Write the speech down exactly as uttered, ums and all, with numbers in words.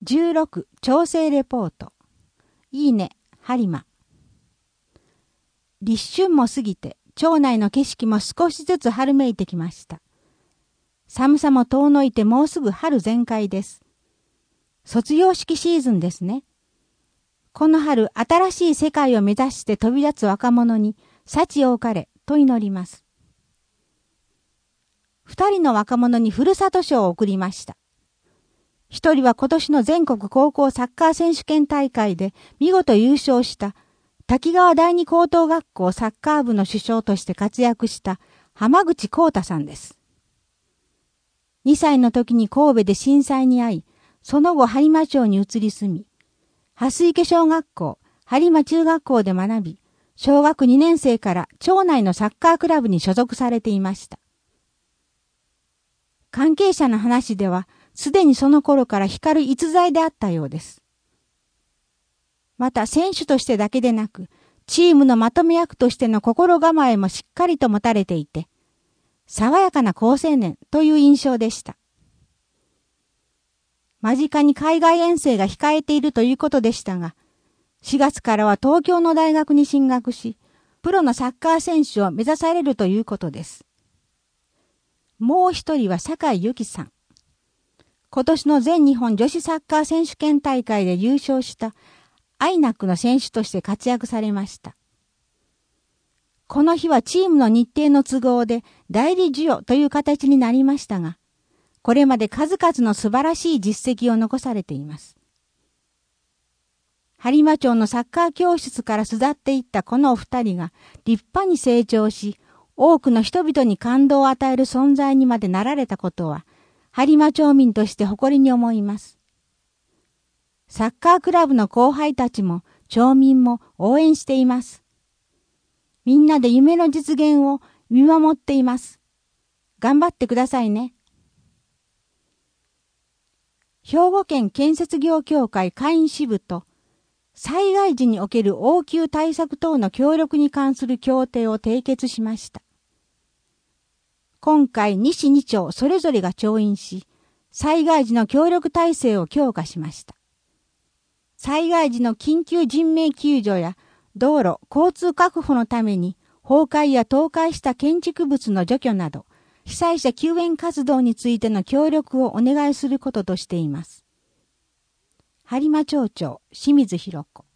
じゅうろく調整レポート。いいね、播磨。立春も過ぎて、町内の景色も少しずつ春めいてきました。寒さも遠のいてもうすぐ春全開です。卒業式シーズンですね。この春、新しい世界を目指して飛び立つ若者に、幸多かれと祈ります。二人の若者にふるさと賞を贈りました。一人は今年の全国高校サッカー選手権大会で見事優勝した滝川第二高等学校サッカー部の主将として活躍した浜口幸太さんです。にさいの時に神戸で震災に遭い、その後播磨町に移り住み、蓮池小学校、播磨中学校で学び、小学にねん生から町内のサッカークラブに所属されていました。関係者の話では、すでにその頃から光る逸材であったようです。また選手としてだけでなく、チームのまとめ役としての心構えもしっかりと持たれていて、爽やかな好青年という印象でした。間近に海外遠征が控えているということでしたが、しがつからは東京の大学に進学し、プロのサッカー選手を目指されるということです。もう一人は酒井由紀さん。今年の全日本女子サッカー選手権大会で優勝したアイナックの選手として活躍されました。この日はチームの日程の都合で代理授与という形になりましたが、これまで数々の素晴らしい実績を残されています。播磨町のサッカー教室から巣立っていったこのお二人が立派に成長し、多くの人々に感動を与える存在にまでなられたことは、播磨町民として誇りに思います。サッカークラブの後輩たちも町民も応援しています。みんなで夢の実現を見守っています。頑張ってくださいね。兵庫県建設業協会会員支部と災害時における応急対策等の協力に関する協定を締結しました。今回、西に町それぞれが調印し、災害時の協力体制を強化しました。災害時の緊急人命救助や道路、交通確保のために、崩壊や倒壊した建築物の除去など、被災者救援活動についての協力をお願いすることとしています。播磨町長、清水弘子。